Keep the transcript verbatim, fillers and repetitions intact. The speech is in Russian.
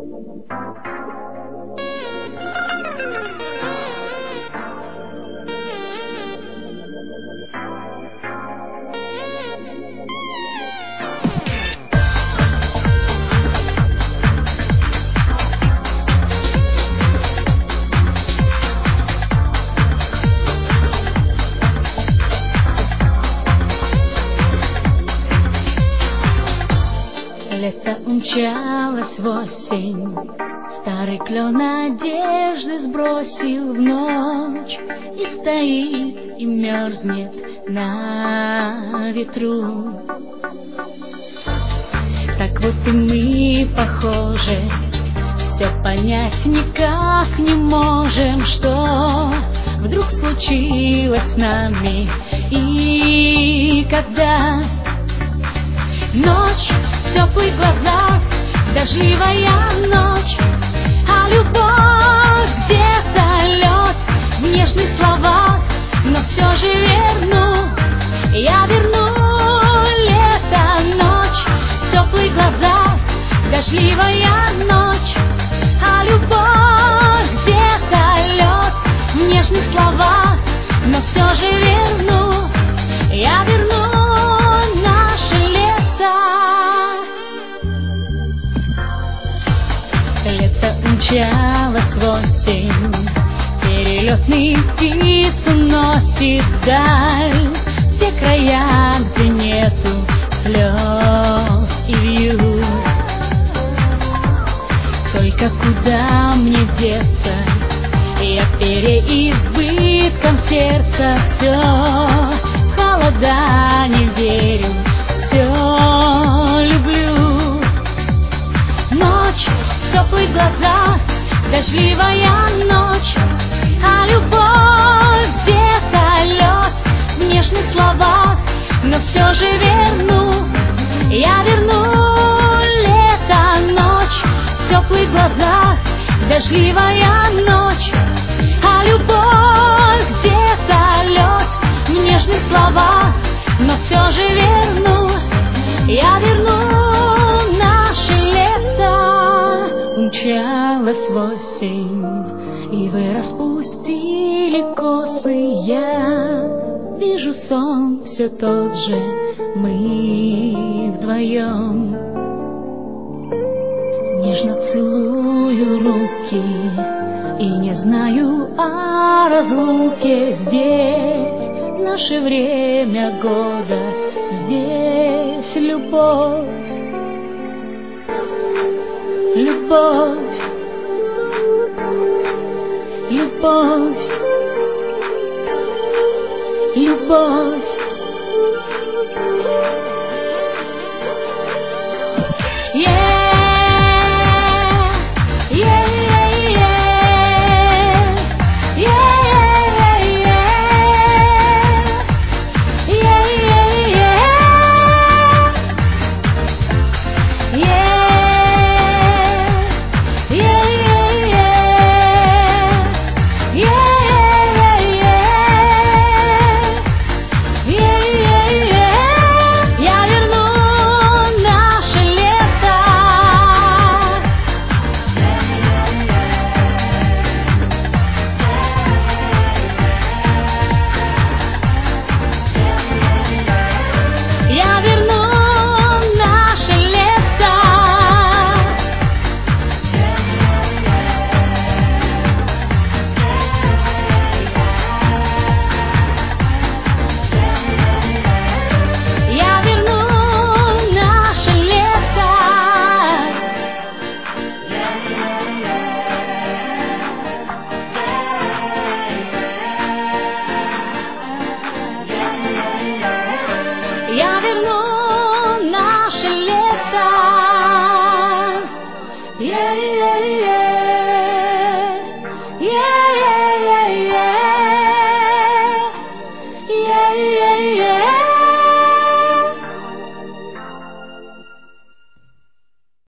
Лето умчалось в осень, старый клен одежды сбросил в ночь и стоит и мерзнет на ветру. Так вот и мы похожи, все понять никак не можем, что вдруг случилось с нами. И когда ночь в теплых глазах, дождливая ночь, а любовь где-то лед в нежных словах, но все же верну, я верну лето. Ночь в теплых глазах, дождливая ночь, а любовь где-то лед в нежных словах, но все же верну, я верну наше лето. Лето умчалось в осень, перелетный птиц уносит вдаль, в те края, где нету слез и вьюг. Только куда мне деться? Я переизбытком сердца все в холода не верю, все люблю. Ночь в теплых глазах, дождливая ночь, а любовь где-то лед в нежных словах, но все же верну, я верну лето. Ночь в теплых глазах, дождливая ночь, а любовь где-то лед в нежных словах, но все же верну, я верну наше лето. Умчалась в осень, и вы распустили косы, я вижу сон все тот же, мы вдвоем. Нежно целую руки и не знаю о разлуке. Здесь наше время года, здесь любовь, любовь, любовь, любовь.